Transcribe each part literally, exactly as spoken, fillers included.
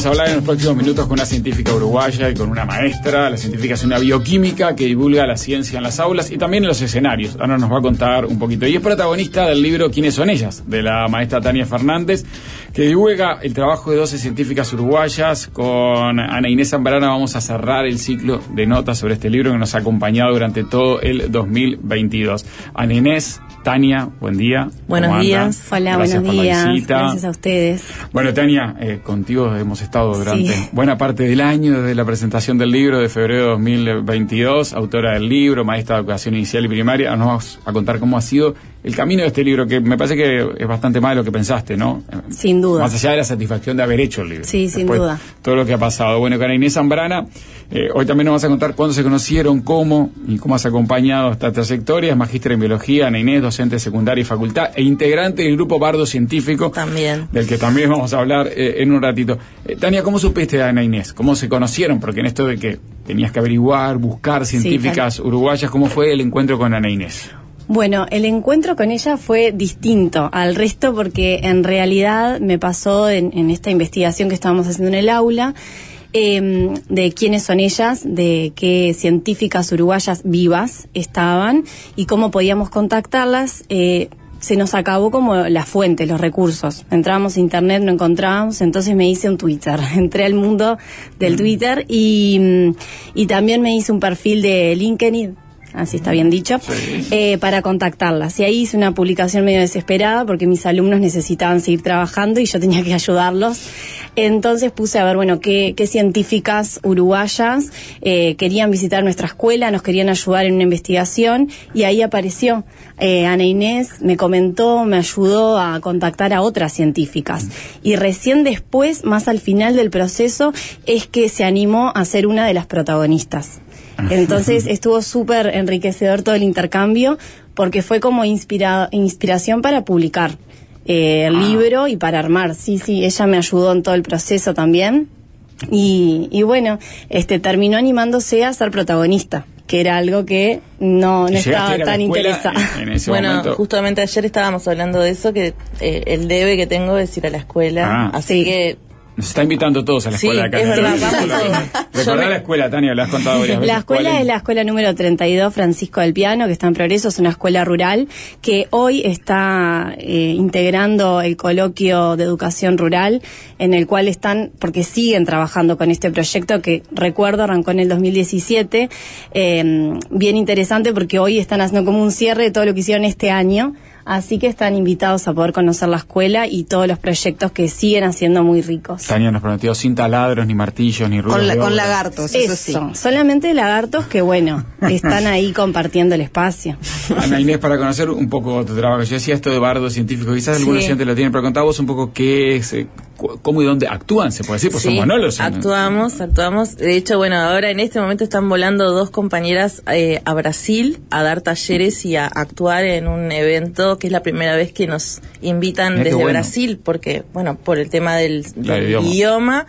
Vamos a hablar en los próximos minutos con una científica uruguaya y con una maestra. La científica es una bioquímica que divulga la ciencia en las aulas y también en los escenarios. Ahora nos va a contar un poquito. Y es protagonista del libro ¿Quiénes son ellas?, de la maestra Tania Fernández, que divulga el trabajo de doce científicas uruguayas. Con Ana Inés Zambrana vamos a cerrar el ciclo de notas sobre este libro que nos ha acompañado durante todo el dos mil veintidós. Ana Inés, Tania, buen día. Buenos días. Hola, Gracias buenos por días. la visita. Gracias a ustedes. Bueno, Tania, eh, contigo hemos estado durante Sí. buena parte del año, desde la presentación del libro de febrero de dos mil veintidós, autora del libro, maestra de educación inicial y primaria. Nos vamos a contar cómo ha sido el camino de este libro, que me parece que es bastante más de lo que pensaste, ¿no? Sin duda. Más allá de la satisfacción de haber hecho el libro. Sí, sin Después, duda. todo lo que ha pasado. Bueno, con Ana Inés Zambrana, eh, hoy también nos vas a contar cuándo se conocieron, cómo y cómo has acompañado esta trayectoria. Es magíster en biología, Ana Inés, docente de secundaria y facultad, e integrante del grupo Bardo Científico. También. Del que también vamos a hablar eh, en un ratito. Eh, Tania, ¿cómo supiste de Ana Inés? ¿Cómo se conocieron? Porque en esto de que tenías que averiguar, buscar científicas Sí, uruguayas, ¿cómo fue el encuentro con Ana Inés? Bueno, el encuentro con ella fue distinto al resto porque en realidad me pasó en, en esta investigación que estábamos haciendo en el aula, eh, de quiénes son ellas, de qué científicas uruguayas vivas estaban y cómo podíamos contactarlas. Eh, se nos acabó como la fuente, los recursos. Entrábamos a internet, no encontrábamos, entonces me hice un Twitter. Entré al mundo del Twitter y, y también me hice un perfil de LinkedIn, así está bien dicho, Sí. eh, para contactarlas. Y ahí hice una publicación medio desesperada porque mis alumnos necesitaban seguir trabajando y yo tenía que ayudarlos. Entonces puse a ver, bueno, qué, qué científicas uruguayas eh, querían visitar nuestra escuela, nos querían ayudar en una investigación, y ahí apareció eh, Ana Inés, me comentó, me ayudó a contactar a otras científicas. Y recién después, más al final del proceso, es que se animó a ser una de las protagonistas. Entonces estuvo súper enriquecedor todo el intercambio porque fue como inspira, inspiración para publicar eh, el ah. libro y para armar. Sí, sí, ella me ayudó en todo el proceso también y, y bueno, este terminó animándose a ser protagonista, que era algo que no, no estaba tan interesada. En, en ese bueno, momento. justamente ayer estábamos hablando de eso, que eh, el debe que tengo es ir a la escuela, Ah. así Sí. que... Nos está invitando todos a la Sí, escuela de acá. es verdad, vamos. Recordá me... la escuela, Tania, lo has contado varias veces. La escuela es la escuela número treinta y dos Francisco del Piano, que está en Progreso, es una escuela rural que hoy está eh, integrando el coloquio de educación rural, en el cual están, porque siguen trabajando con este proyecto que, recuerdo, arrancó en el dos mil diecisiete, eh, bien interesante porque hoy están haciendo como un cierre de todo lo que hicieron este año. Así que están invitados a poder conocer la escuela y todos los proyectos que siguen haciendo muy ricos. Tania nos prometió sin taladros, ni martillos, ni ruidos Con, la, de con obra. lagartos, Eso, eso sí. solamente lagartos que, bueno, están ahí compartiendo el espacio. Ana Inés, para conocer un poco tu trabajo, yo decía esto de bardo científico, quizás Sí. algunos oyentes lo tienen, pero contá vos un poco qué es, eh, cu- cómo y dónde actúan, se puede decir, pues Sí, son monólogos. ¿no? actuamos, actuamos. De hecho, bueno, ahora en este momento están volando dos compañeras eh, a Brasil a dar talleres y a actuar en un evento que es la primera vez que nos invitan Mirá qué desde bueno. Brasil, porque, bueno, por el tema del, Claro, del idioma. idioma,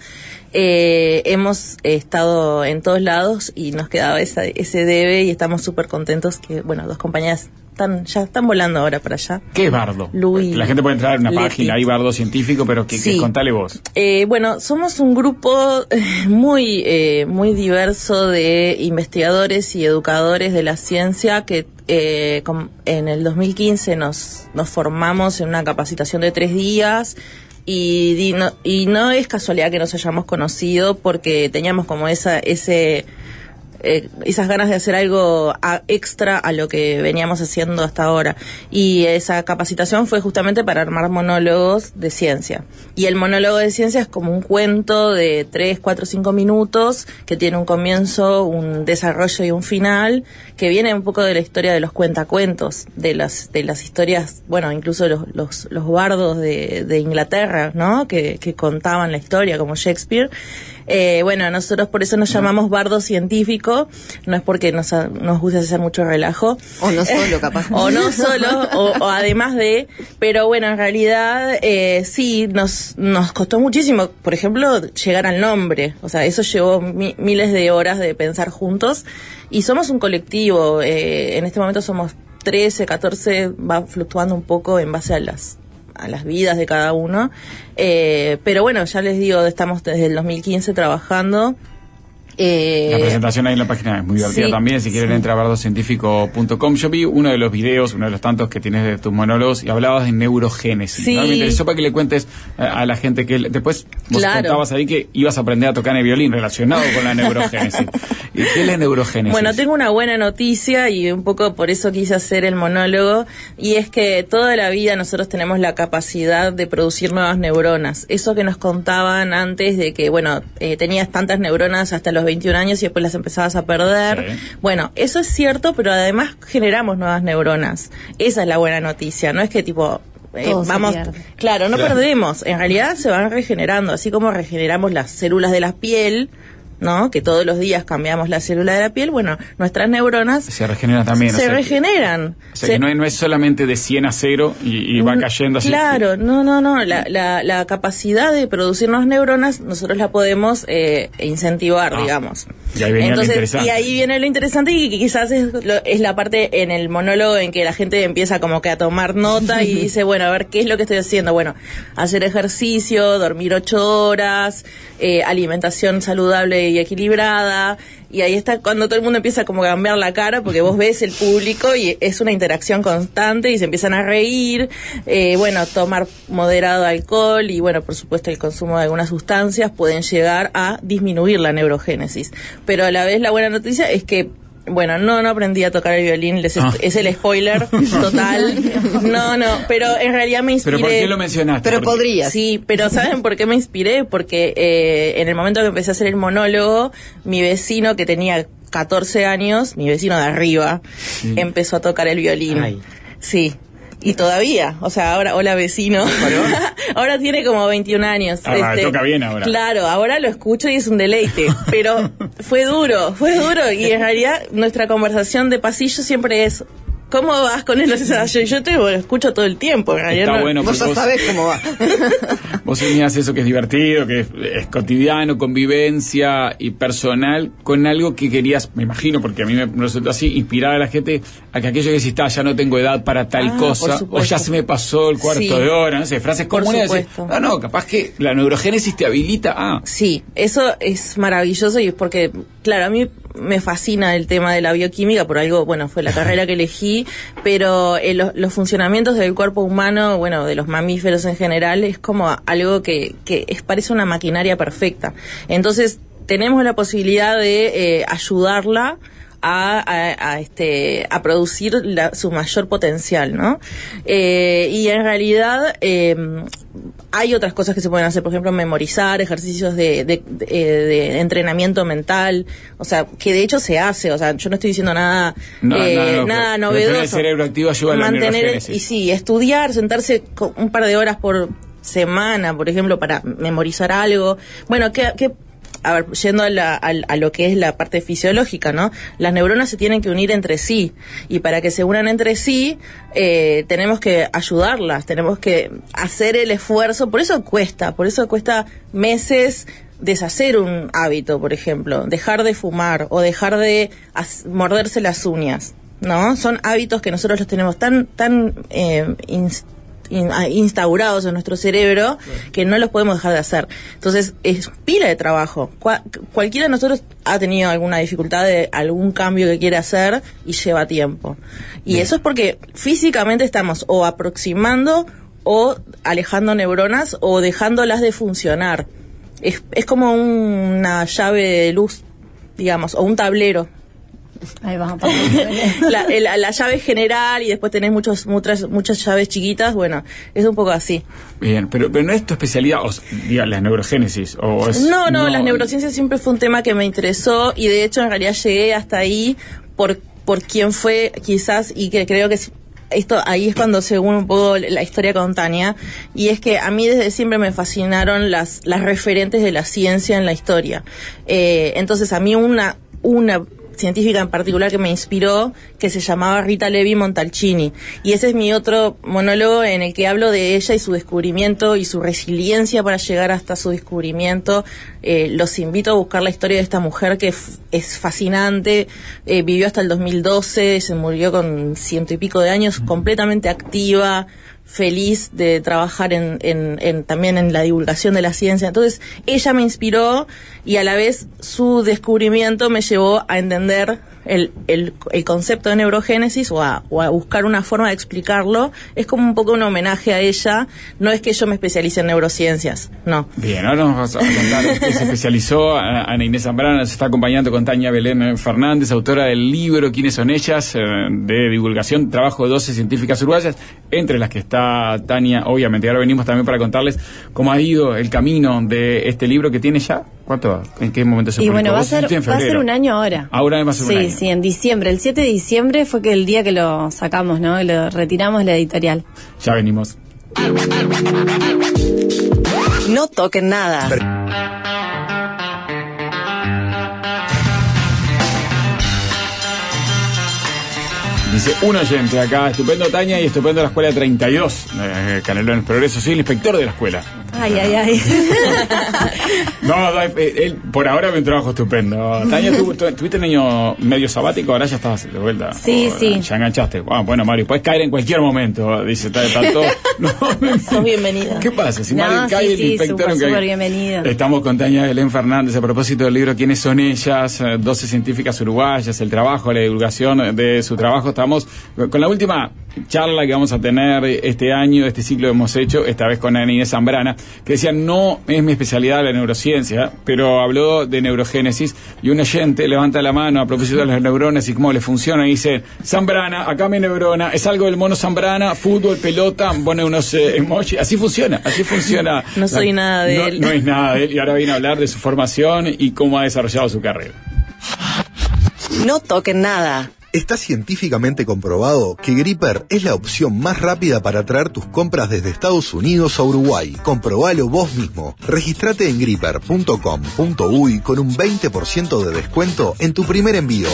eh, hemos estado en todos lados y nos quedaba esa, ese debe y estamos súper contentos que, bueno, dos compañeras están, ya están volando ahora para allá. ¿Qué es bardo? Luis La gente puede entrar en una Leti. página, hay bardo científico, pero ¿qué, Sí. qué, contale vos? Eh, bueno, somos un grupo eh, muy eh, muy diverso de investigadores y educadores de la ciencia que eh, com- en el dos mil quince nos, nos formamos en una capacitación de tres días y, di- no, y no es casualidad que nos hayamos conocido porque teníamos como esa ese eh, esas ganas de hacer algo a, extra a lo que veníamos haciendo hasta ahora. Y esa capacitación fue justamente para armar monólogos de ciencia. Y el monólogo de ciencia es como un cuento de tres, cuatro, cinco minutos que tiene un comienzo, un desarrollo y un final, que viene un poco de la historia de los cuentacuentos, de las de las historias, bueno, incluso los los, los bardos de, de Inglaterra, ¿no? Que, que contaban la historia, como Shakespeare. Eh, bueno, nosotros por eso nos llamamos bardo científico, no es porque nos, nos gusta hacer mucho relajo. O no solo, capaz. O no solo, o, o además de, pero bueno, en realidad eh, sí, nos, nos costó muchísimo, por ejemplo, llegar al nombre, o sea, eso llevó mi, miles de horas de pensar juntos, y somos un colectivo, eh, en este momento somos trece, catorce, va fluctuando un poco en base a las a las vidas de cada uno. Eh, pero bueno, ya les digo, estamos desde el dos mil quince trabajando. Eh, la presentación ahí en la página es muy divertida, sí, también, si quieren sí. entra a bardo científico punto com. Yo vi uno de los videos, uno de los tantos que tienes de tus monólogos, y hablabas de neurogénesis, sí. ¿no? Me interesó para que le cuentes a, a la gente que después vos claro. contabas ahí que ibas a aprender a tocar el violín relacionado con la neurogénesis. ¿Y qué es la neurogénesis? Bueno, tengo una buena noticia y un poco por eso quise hacer el monólogo, y es que toda la vida nosotros tenemos la capacidad de producir nuevas neuronas. Eso que nos contaban antes de que, bueno, eh, tenías tantas neuronas hasta los veintiún años y después las empezabas a perder. Sí. Bueno, eso es cierto, pero además generamos nuevas neuronas. Esa es la buena noticia, no es que tipo... Eh, vamos, claro, no claro. perdemos, en realidad se van regenerando, así como regeneramos las células de la piel, ¿no? Que todos los días cambiamos la célula de la piel, bueno, nuestras neuronas se regeneran también. Se o sea, regeneran. O sea, se, que no, es, no es solamente de cien a cero y, y va cayendo así. Claro, no, no, no. La, la, la capacidad de producir nuevas neuronas, nosotros la podemos eh, incentivar, ah, digamos. Y ahí viene Entonces, lo interesante. Y ahí viene lo interesante y que quizás es, lo, es la parte en el monólogo en que la gente empieza como que a tomar nota y dice, bueno, a ver, ¿qué es lo que estoy haciendo? Bueno, hacer ejercicio, dormir ocho horas, eh, alimentación saludable y equilibrada, y ahí está cuando todo el mundo empieza como a cambiar la cara, porque vos ves el público y es una interacción constante y se empiezan a reír, eh, bueno, tomar moderado alcohol y bueno, por supuesto el consumo de algunas sustancias pueden llegar a disminuir la neurogénesis, pero a la vez la buena noticia es que bueno, no, no aprendí a tocar el violín, les ah. es el spoiler total. No, no, pero en realidad me inspiré. ¿Pero por qué lo mencionaste? Pero podría. Sí, pero ¿saben por qué me inspiré? Porque eh, en el momento que empecé a hacer el monólogo, mi vecino que tenía catorce años, mi vecino de arriba, sí. empezó a tocar el violín. Ay. Sí. Y todavía, o sea, ahora, hola vecino, ahora tiene como veintiún años. Ah, este, toca bien ahora. Claro, ahora lo escucho y es un deleite, pero fue duro, fue duro, y en realidad nuestra conversación de pasillo siempre es, ¿cómo vas con el ensayo? Yo te lo escucho todo el tiempo. En Está no, bueno, vos ya vos sabés cómo va. Vos unías eso que es divertido, que es, es cotidiano, convivencia y personal, con algo que querías, me imagino, porque a mí me resultó así, inspirar a la gente a que aquello que si está, ya no tengo edad para tal ah, cosa, o ya se me pasó el cuarto sí. de hora, no sé, frases comunes. No, no, capaz que la neurogénesis te habilita a... Sí, eso es maravilloso y es porque, claro, a mí me fascina el tema de la bioquímica, por algo, bueno, fue la carrera que elegí, pero eh, los, los funcionamientos del cuerpo humano, bueno, de los mamíferos en general, es como algo que, que es, parece una maquinaria perfecta. Entonces, tenemos la posibilidad de eh, ayudarla A, a, a este a producir la, su mayor potencial, ¿no? Eh, y en realidad eh, hay otras cosas que se pueden hacer, por ejemplo, memorizar, ejercicios de, de, de, de entrenamiento mental, o sea, que de hecho se hace, o sea, yo no estoy diciendo nada no, eh, no, no, nada pero, novedoso. Pero el cerebro activo ayuda a la mantener y sí, estudiar, sentarse un par de horas por semana, por ejemplo, para memorizar algo. Bueno, ¿qué, qué A ver, yendo a, la, a, a lo que es la parte fisiológica, ¿no? Las neuronas se tienen que unir entre sí, y para que se unan entre sí, eh, tenemos que ayudarlas, tenemos que hacer el esfuerzo, por eso cuesta, por eso cuesta meses deshacer un hábito, por ejemplo, dejar de fumar o dejar de as- morderse las uñas, ¿no? Son hábitos que nosotros los tenemos tan, tan eh, inst- instaurados en nuestro cerebro que no los podemos dejar de hacer. Entonces es pila de trabajo. Cual, cualquiera de nosotros ha tenido alguna dificultad de algún cambio que quiere hacer y lleva tiempo, y Bien. Eso es porque físicamente estamos o aproximando o alejando neuronas o dejándolas de funcionar. Es, es como una llave de luz, digamos, o un tablero. Ahí vamos. la, la, la llave general y después tenés muchos, muchas, muchas llaves chiquitas. Bueno, es un poco así. Bien, pero, pero no es tu especialidad, o diga, la neurogénesis. O es, no, no, no, las neurociencias siempre fue un tema que me interesó y de hecho en realidad llegué hasta ahí por, por quien fue quizás, y que creo que esto ahí es cuando según un poco la historia con Tania, y es que a mí desde siempre me fascinaron las, las referentes de la ciencia en la historia. Eh, entonces a mí una, una científica en particular que me inspiró, que se llamaba Rita Levi Montalcini, y ese es mi otro monólogo en el que hablo de ella y su descubrimiento y su resiliencia para llegar hasta su descubrimiento, Eh, los invito a buscar la historia de esta mujer que f- es fascinante, eh, vivió hasta el dos mil doce, se murió con ciento y pico de años, completamente activa, feliz de trabajar en, en, en también en la divulgación de la ciencia. Entonces, ella me inspiró y a la vez su descubrimiento me llevó a entender el, el, el concepto de neurogénesis o a, o a buscar una forma de explicarlo. Es como un poco un homenaje a ella. No es que yo me especialice en neurociencias, no. Bien, ahora nos vas a contar que se especializó. Ana Inés Zambrana nos está acompañando con Tania Belén Fernández, autora del libro ¿Quiénes son ellas?, de divulgación, trabajo de doce científicas uruguayas, entre las que está Tania, obviamente. Ahora venimos también para contarles cómo ha ido el camino de este libro que tiene ya, ¿cuánto? ¿En qué momento se Y publicó? bueno, va a, Vos ser, hiciste en va a febrero. ser un año ahora. Ahora va a ser Sí, un año. sí, en diciembre. El siete de diciembre fue que el día que lo sacamos, ¿no? Y lo retiramos de la editorial. Ya venimos. No toquen nada. Dice un oyente acá, estupendo Tania y estupendo la escuela treinta y dos, eh, Canelones Progreso. Soy el inspector de la escuela. Ay, ay, ay. No, no, él por ahora ve un trabajo estupendo. Tania, ¿tú, tú, tuviste un año medio sabático, ahora ya estás de vuelta. Sí, o, sí. Ya enganchaste. Ah, bueno, Mario, puedes caer en cualquier momento. Dice, está, está todo. No, Sos bienvenida. ¿Qué pasa? Si No, Mario sí, cae, el sí, inspector súper, no cae. súper bienvenida. Estamos con Tania Belén Fernández a propósito del libro ¿Quiénes son ellas? Eh, doce científicas uruguayas, el trabajo, la divulgación de su trabajo. Estamos con la última charla que vamos a tener este año, este ciclo que hemos hecho, esta vez con Ana Inés Zambrana, que decía, no es mi especialidad la neurociencia, pero habló de neurogénesis, y un oyente levanta la mano a propósito de las neuronas y cómo le funciona, y dice, Zambrana, acá mi neurona, es algo del mono Zambrana, fútbol, pelota, pone unos eh, emojis, así funciona, así funciona. No soy La- nada de no, él. No es nada de él, y ahora viene a hablar de su formación y cómo ha desarrollado su carrera. No toquen nada. Está científicamente comprobado que Gripper es la opción más rápida para traer tus compras desde Estados Unidos a Uruguay. Comprobalo vos mismo. Registrate en gripper punto com punto uy con un veinte por ciento de descuento en tu primer envío.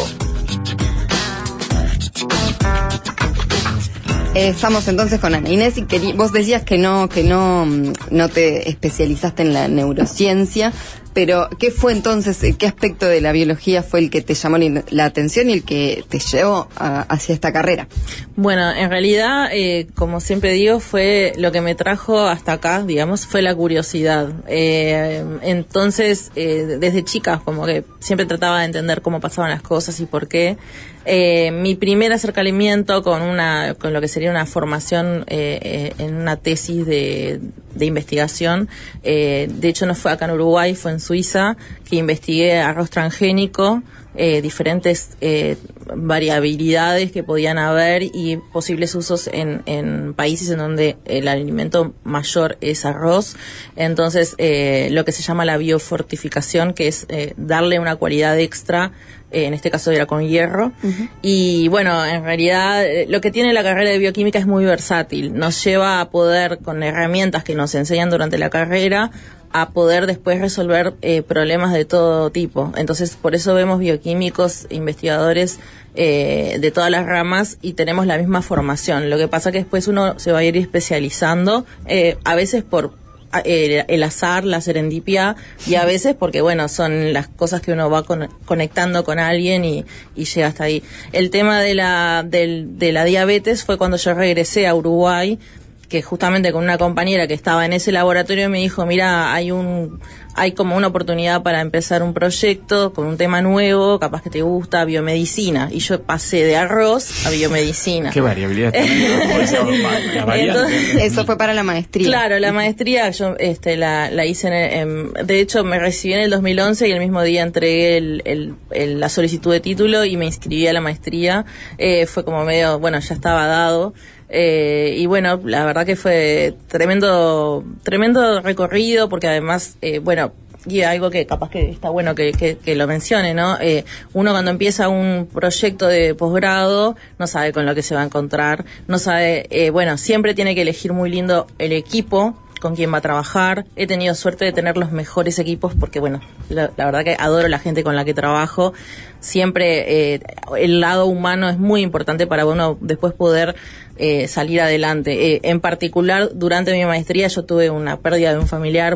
Eh, estamos entonces con Ana Inés y querí- vos decías que no que no mm, no te especializaste en la neurociencia, pero ¿qué fue entonces, eh, qué aspecto de la biología fue el que te llamó la, la atención y el que te llevó a- hacia esta carrera? Bueno, en realidad, eh, como siempre digo, fue lo que me trajo hasta acá, digamos, fue la curiosidad. Eh, entonces, eh, desde chica, como que siempre trataba de entender cómo pasaban las cosas y por qué. Eh, mi primer acercamiento con una, con lo que sería una formación eh, eh, en una tesis de, de investigación, eh, de hecho no fue acá en Uruguay, fue en Suiza, que investigué arroz transgénico, eh, diferentes eh, variabilidades que podían haber y posibles usos en, en países en donde el alimento mayor es arroz. Entonces, eh, lo que se llama la biofortificación, que es eh, darle una cualidad extra, eh, en este caso era con hierro. Uh-huh. Y bueno, en realidad eh, lo que tiene la carrera de bioquímica es muy versátil. Nos lleva a poder, con herramientas que nos enseñan durante la carrera, a poder después resolver eh, problemas de todo tipo. Entonces, por eso vemos bioquímicos, investigadores eh, de todas las ramas y tenemos la misma formación. Lo que pasa que después uno se va a ir especializando, eh, a veces por eh, el azar, la serendipia, y a veces porque, bueno, son las cosas que uno va con, conectando con alguien y, y llega hasta ahí. El tema de la, del, de la diabetes fue cuando yo regresé a Uruguay, que justamente con una compañera que estaba en ese laboratorio me dijo, mira, hay un hay como una oportunidad para empezar un proyecto con un tema nuevo, capaz que te gusta, biomedicina. Y yo pasé de arroz a biomedicina. Qué variabilidad también. Eso fue para la maestría. Claro, la maestría yo este la, la hice, en, en, de hecho me recibí en el dos mil once y el mismo día entregué el, el, el, la solicitud de título y me inscribí a la maestría. Eh, fue como medio, bueno, ya estaba dado. Eh, y bueno, la verdad que fue tremendo tremendo recorrido, porque además, eh, bueno, y algo que capaz que está bueno que, que, que lo mencione, ¿no? Eh, uno cuando empieza un proyecto de posgrado no sabe con lo que se va a encontrar, no sabe, eh, bueno, siempre tiene que elegir muy lindo el equipo, con quién va a trabajar. He tenido suerte de tener los mejores equipos porque, bueno, la, la verdad que adoro la gente con la que trabajo. Siempre eh, el lado humano es muy importante para uno después poder eh, salir adelante. Eh, en particular, durante mi maestría yo tuve una pérdida de un familiar,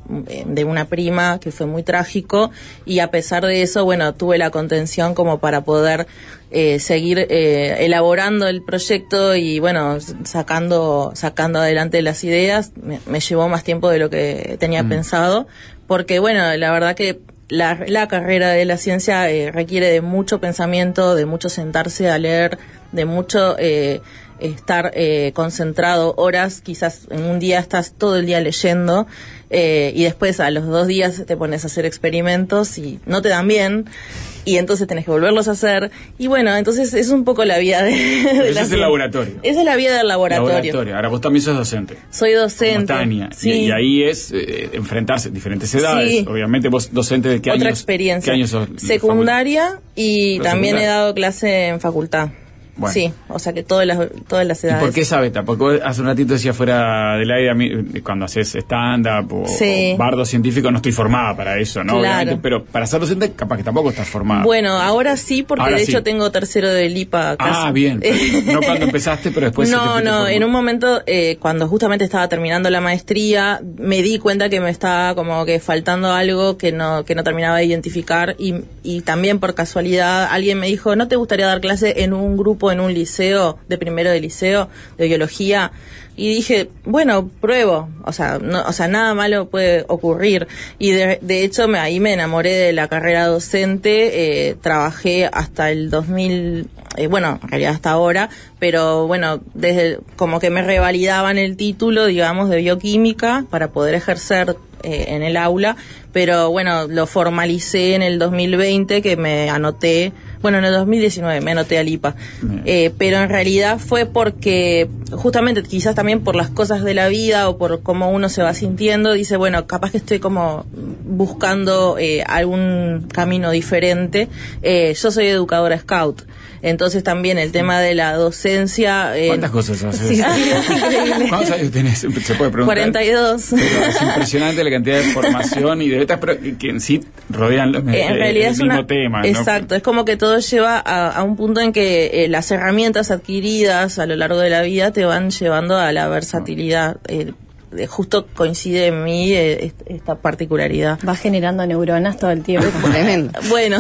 de una prima, que fue muy trágico, y a pesar de eso, bueno, tuve la contención como para poder eh, seguir eh, elaborando el proyecto y, bueno, sacando sacando adelante las ideas. Me, me llevó más tiempo de lo que tenía mm. pensado, porque, bueno, la verdad que La, la carrera de la ciencia eh, requiere de mucho pensamiento, de mucho sentarse a leer, de mucho eh, estar eh, concentrado horas. Quizás en un día estás todo el día leyendo eh, y después a los dos días te pones a hacer experimentos y no te dan bien. Y entonces tenés que volverlos a hacer. Y bueno, entonces es un poco la vida de, de ese es el laboratorio. Esa es la vida del laboratorio. laboratorio. Ahora vos también sos docente. Soy docente. Como Tania. Sí. Y, y ahí es eh, enfrentarse a diferentes edades. Sí. Obviamente vos docente de qué Otra años. experiencia. ¿Qué años sos? Secundaria y ¿Pero también secundaria? he dado clase en facultad. Bueno. Sí, o sea que todas las, todas las edades. ¿Y por qué esa beta? Porque vos hace un ratito decía fuera del aire, a mí, cuando haces stand-up o, sí. o bardo científico, no estoy formada para eso, ¿no? Claro. Obviamente, pero para ser docente capaz que tampoco estás formada. Bueno, ahora sí, porque ahora de sí. hecho tengo tercero del I P A casi. Ah, bien. No cuando empezaste, pero después... No, no, en un momento, eh, cuando justamente estaba terminando la maestría, me di cuenta que me estaba como que faltando algo que no que no terminaba de identificar y, y también por casualidad alguien me dijo, ¿no te gustaría dar clase en un grupo, en un liceo, de primero de liceo, de biología? Y dije, bueno, pruebo, o sea, no, o sea, nada malo puede ocurrir. Y de, de hecho me, ahí me enamoré de la carrera docente, eh, trabajé hasta el dos mil, eh, bueno, en realidad hasta ahora, pero bueno, desde como que me revalidaban el título, digamos, de bioquímica para poder ejercer eh, en el aula, pero bueno, lo formalicé en el dos mil veinte, que me anoté, bueno, en el dos mil diecinueve me anoté al I P A, eh, pero en realidad fue porque justamente quizás también por las cosas de la vida o por cómo uno se va sintiendo, dice, bueno, capaz que estoy como buscando eh, algún camino diferente. Eh, yo soy educadora scout, entonces también el tema de la docencia... Eh, ¿Cuántas cosas haces? Sí, sí, es increíble. ¿Cuántos años tenés? Se puede preguntar. cuarenta y dos. Pero es impresionante la cantidad de formación y de betas, pero que en sí rodean los, en el, realidad el es mismo una, tema, ¿no? Exacto, es como que todo lleva a, a un punto en que eh, las herramientas adquiridas a lo largo de la vida te van llevando a la versatilidad. Eh, eh, justo coincide en mí eh, esta particularidad. Va generando neuronas todo el tiempo. Tremendo. Bueno,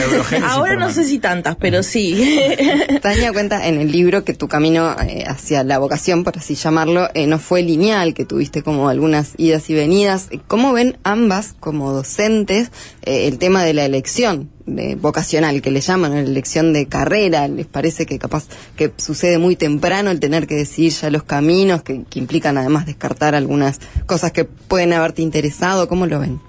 ahora no por sé si tantas, pero sí. Tania cuenta en el libro que tu camino eh, hacia la vocación, por así llamarlo, eh, no fue lineal, que tuviste como algunas idas y venidas. ¿Cómo ven ambas como docentes eh, el tema de la elección de vocacional, que le llaman, la elección de carrera? ¿Les parece que capaz que sucede muy temprano el tener que decidir ya los caminos, que, que implican además descartar algunas cosas que pueden haberte interesado? ¿Cómo lo ven?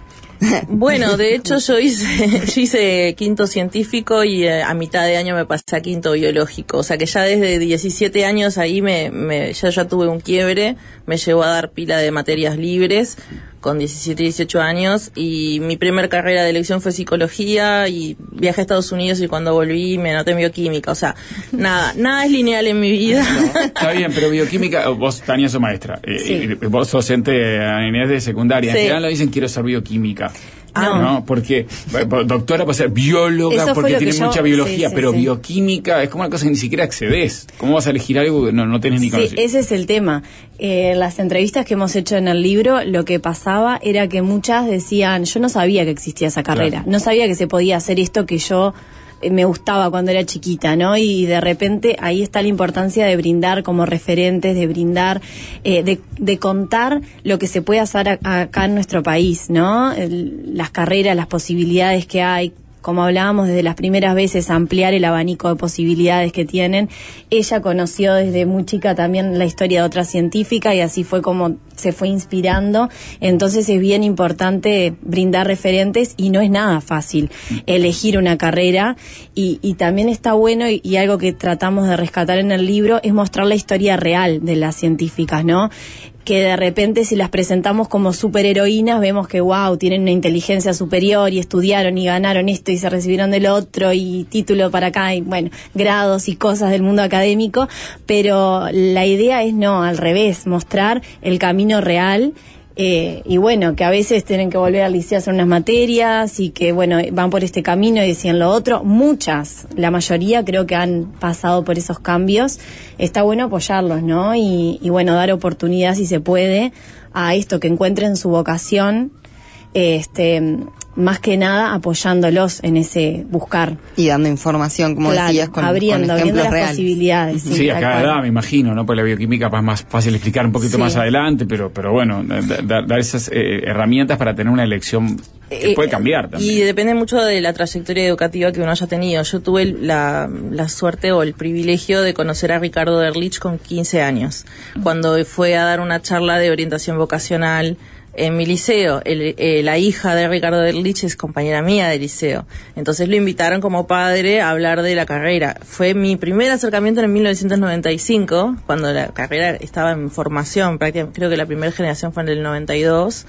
Bueno, de hecho yo hice, yo hice quinto científico y eh, a mitad de año me pasé a quinto biológico, o sea que ya desde diecisiete años ahí me, me ya, ya tuve un quiebre, me llevó a dar pila de materias libres con diecisiete, dieciocho años, y mi primer carrera de elección fue psicología y viajé a Estados Unidos y cuando volví me anoté en bioquímica, o sea, nada, nada es lineal en mi vida. Está bien, pero bioquímica, vos, Tania, sos maestra, eh, Sí. y vos sos docente a Inés de secundaria, Sí. en general le dicen quiero ser bioquímica. Ah. No, porque bueno, doctora puede ser bióloga Eso fue porque lo que tiene yo- mucha biología, sí, sí, pero sí. bioquímica es como una cosa que ni siquiera accedes. ¿Cómo vas a elegir algo que no, no tenés ni Sí, conocimiento? ese es el tema. Eh, las entrevistas que hemos hecho en el libro, lo que pasaba era que muchas decían, yo no sabía que existía esa carrera, Claro. no sabía que se podía hacer esto que yo eh, me gustaba cuando era chiquita, ¿no? Y de repente ahí está la importancia de brindar como referentes, de brindar, eh, de, de contar lo que se puede hacer a- acá en nuestro país, ¿no? El- las carreras, las posibilidades que hay. Como hablábamos desde las primeras veces, ampliar el abanico de posibilidades que tienen. Ella conoció desde muy chica también la historia de otra científica y así fue como se fue inspirando. Entonces es bien importante brindar referentes y no es nada fácil elegir una carrera. Y, y también está bueno y, y algo que tratamos de rescatar en el libro es mostrar la historia real de las científicas, ¿no? Que de repente si las presentamos como superheroínas vemos que wow, tienen una inteligencia superior y estudiaron y ganaron esto y se recibieron del otro y título para acá y bueno, grados y cosas del mundo académico, pero la idea es no, al revés, mostrar el camino real. Eh, y bueno, que a veces tienen que volver al liceo a hacer unas materias y que bueno, van por este camino y decían lo otro. Muchas, la mayoría creo que han pasado por esos cambios. Está bueno apoyarlos, ¿no? Y, y bueno, dar oportunidad si se puede a esto, que encuentren su vocación, este, más que nada apoyándolos en ese buscar. Y dando información, como claro, decías, con, abriendo, con abriendo las reales. posibilidades. Sí, sí, a cada edad me imagino, ¿no? Pues la bioquímica es más fácil explicar un poquito sí. más adelante, pero pero bueno, dar, dar esas eh, herramientas para tener una elección que Eh, puede cambiar también. Y depende mucho de la trayectoria educativa que uno haya tenido. Yo tuve la, la suerte o el privilegio de conocer a Ricardo Erlich con quince años, cuando fue a dar una charla de orientación vocacional en mi liceo. El, eh, la hija de Ricardo Erlich es compañera mía de liceo. Entonces lo invitaron como padre a hablar de la carrera. Fue mi primer acercamiento en mil novecientos noventa y cinco, cuando la carrera estaba en formación. Prácticamente, creo que la primera generación fue en el noventa y dos.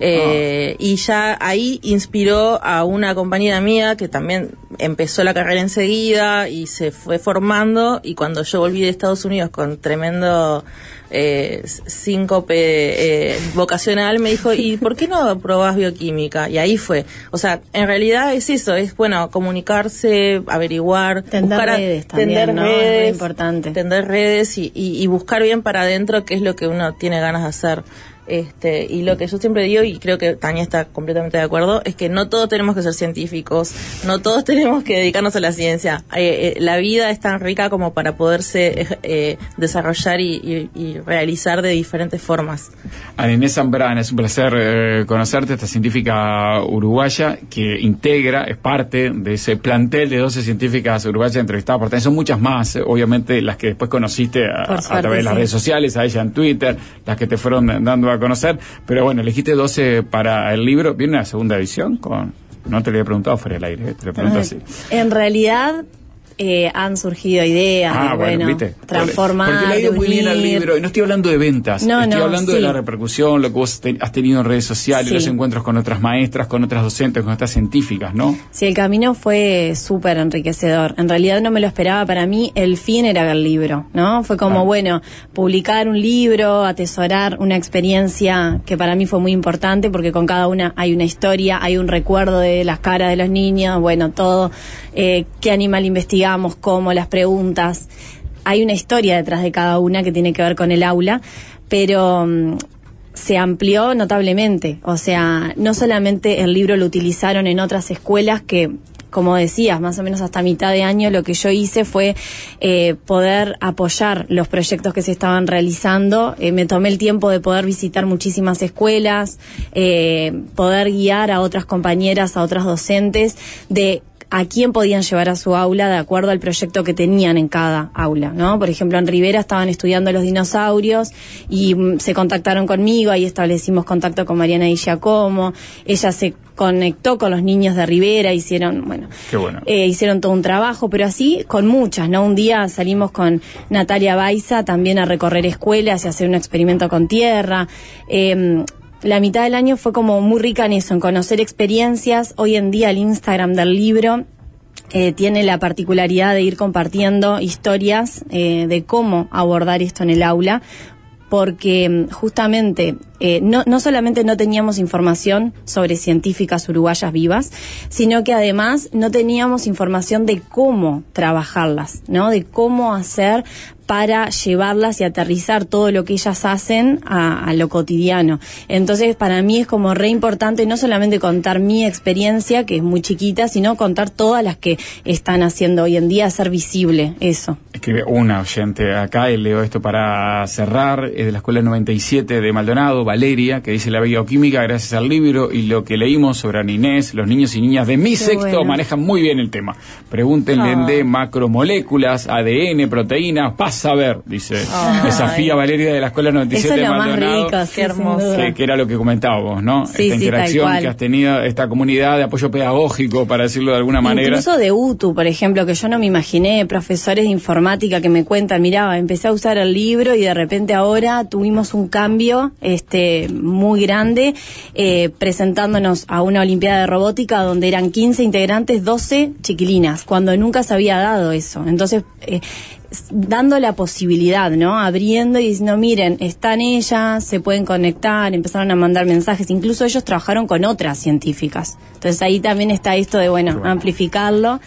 Eh, oh. Y ya ahí inspiró a una compañera mía que también empezó la carrera enseguida y se fue formando, y cuando yo volví de Estados Unidos con tremendo eh, síncope eh, vocacional, me dijo, ¿y por qué no probás bioquímica? Y ahí fue. O sea, en realidad es eso, es bueno, comunicarse, averiguar, tender buscar redes también, tender ¿no? redes, es muy importante. Tender redes y, y, y buscar bien para adentro qué es lo que uno tiene ganas de hacer. Este, y lo que yo siempre digo, y creo que Tania está completamente de acuerdo, es que no todos tenemos que ser científicos, no todos tenemos que dedicarnos a la ciencia. Eh, eh, la vida es tan rica como para poderse eh, desarrollar y, y, y realizar de diferentes formas. Ana Inés Zambrana, es un placer eh, conocerte, esta científica uruguaya que integra, es parte de ese plantel de doce científicas uruguayas entrevistadas por Tania. Son muchas más, eh, obviamente las que después conociste a, suerte, a través de las sí. redes sociales, a ella en Twitter, las que te fueron dando a conocer, pero bueno, elegiste doce para el libro. ¿Viene una segunda edición? Con No te lo había preguntado fuera del aire, te lo pregunto así. En realidad eh, han surgido ideas, ah, de, bueno, bueno, ¿viste? transformar, porque le ha ido muy bien al libro, y no estoy hablando de ventas, no, estoy no, hablando sí. de la repercusión, lo que vos te, has tenido en redes sociales, sí. los encuentros con otras maestras, con otras docentes, con otras científicas, ¿no? Sí, el camino fue súper enriquecedor. En realidad no me lo esperaba. Para mí el fin era el libro, ¿no? Fue como, ah. bueno, publicar un libro, atesorar una experiencia que para mí fue muy importante, porque con cada una hay una historia, hay un recuerdo de las caras de los niños, bueno, todo, eh, qué animal investigamos, cómo, las preguntas. Hay una historia detrás de cada una que tiene que ver con el aula, pero um, se amplió notablemente. O sea, no solamente el libro lo utilizaron en otras escuelas que, como decías, más o menos hasta mitad de año lo que yo hice fue eh, poder apoyar los proyectos que se estaban realizando. Eh, me tomé el tiempo de poder visitar muchísimas escuelas, eh, poder guiar a otras compañeras, a otras docentes, de a quién podían llevar a su aula de acuerdo al proyecto que tenían en cada aula, ¿no? Por ejemplo, en Rivera estaban estudiando los dinosaurios y mm, se contactaron conmigo, ahí establecimos contacto con Mariana Di Giacomo, ella se conectó con los niños de Rivera, hicieron, bueno, Qué bueno. Eh, hicieron todo un trabajo, pero así con muchas, ¿no? Un día salimos con Natalia Baiza también a recorrer escuelas y hacer un experimento con tierra. Eh, La mitad del año fue como muy rica en eso, en conocer experiencias. Hoy en día el Instagram del libro eh, tiene la particularidad de ir compartiendo historias eh, de cómo abordar esto en el aula, porque justamente eh, no, no solamente no teníamos información sobre científicas uruguayas vivas, sino que además no teníamos información de cómo trabajarlas, ¿no? De cómo hacer para llevarlas y aterrizar todo lo que ellas hacen a, a lo cotidiano. Entonces, para mí es como re importante no solamente contar mi experiencia, que es muy chiquita, sino contar todas las que están haciendo hoy en día, hacer visible eso. Escribe una oyente acá, y leo esto para cerrar, es de la Escuela noventa y siete de Maldonado, Valeria, que dice: la bioquímica, gracias al libro y lo que leímos sobre Ana Inés, los niños y niñas de mi Qué sexto bueno. manejan muy bien el tema. Pregúntenle oh. de macromoléculas, A D N, proteínas, paso saber, dice. Ay. Desafía a Valeria de la Escuela noventa y siete Eso es de lo más Maldonado. rico, sí, Qué hermoso. sin duda. Que, que era lo que comentábamos, ¿no? Sí, esta sí, interacción tal cual. que has tenido, esta comunidad de apoyo pedagógico, para decirlo de alguna manera. Incluso de U T U, por ejemplo, que yo no me imaginé, profesores de informática que me cuentan, mirá, empecé a usar el libro y de repente ahora tuvimos un cambio este muy grande, eh, presentándonos a una olimpiada de robótica donde eran quince integrantes, doce chiquilinas, cuando nunca se había dado eso. Entonces, eh, dando la posibilidad, ¿no? Abriendo y diciendo, miren, están ellas, se pueden conectar, empezaron a mandar mensajes, incluso ellos trabajaron con otras científicas. Entonces ahí también está esto de, bueno, bueno. amplificarlo.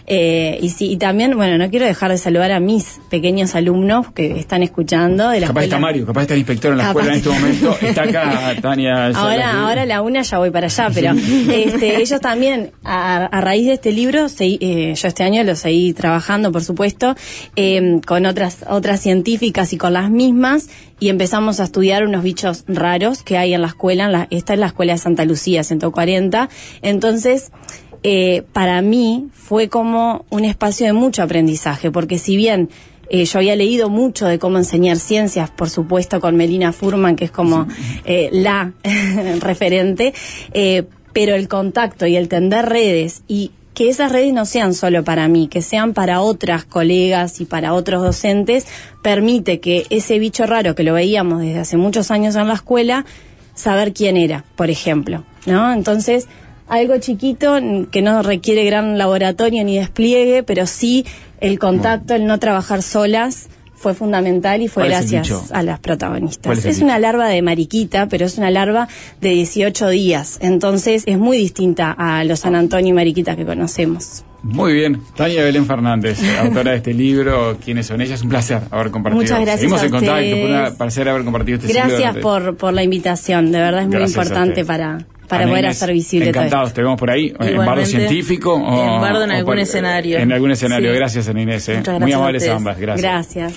Eh, y, sí, y también, bueno, no quiero dejar de saludar a mis pequeños alumnos que están escuchando de la Capaz escuela. está Mario, capaz está el inspector en la Capaz. escuela en este momento. Está acá Tania. ya Ahora, la- ahora la una ya voy para allá, pero este, ellos también, a, a raíz de este libro, se, eh, yo este año lo seguí trabajando, por supuesto, eh, con otras otras científicas y con las mismas, y empezamos a estudiar unos bichos raros que hay en la escuela. En la, esta es la escuela de Santa Lucía, ciento cuarenta. Entonces, eh, para mí fue como un espacio de mucho aprendizaje, porque si bien Eh, yo había leído mucho de cómo enseñar ciencias, por supuesto, con Melina Furman, que es como eh, la referente, eh, pero el contacto y el tender redes, y que esas redes no sean solo para mí, que sean para otras colegas y para otros docentes, permite que ese bicho raro que lo veíamos desde hace muchos años en la escuela, saber quién era, por ejemplo, ¿no? Entonces, algo chiquito que no requiere gran laboratorio ni despliegue, pero sí el contacto, el no trabajar solas, fue fundamental y fue ¿Cuál es el gracias bicho? a las ¿Cuál protagonistas. es el Es bicho? una larva de mariquita, pero es una larva de dieciocho días, entonces es muy distinta a los San Antonio y mariquitas que conocemos. Muy bien. Tania Belén Fernández, autora de este libro, ¿Quiénes son ellas? Un placer haber compartido. Muchas gracias Seguimos a en contacto, ustedes. fue un placer haber compartido este Gracias ciclo de- por, por la invitación, de verdad es muy Gracias a importante ustedes. para, para Ana poder Inés, hacer visible todo encantados, esto. te vemos por ahí, en bardo Igualmente. científico o En bardo en o algún por- escenario. En algún escenario. Sí. Gracias, Ana Inés. eh. Muchas Muy gracias a amables ustedes. ambas. Gracias. Gracias.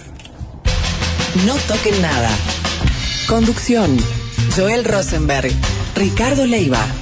No toquen nada. Conducción. Joel Rosenberg. Ricardo Leiva.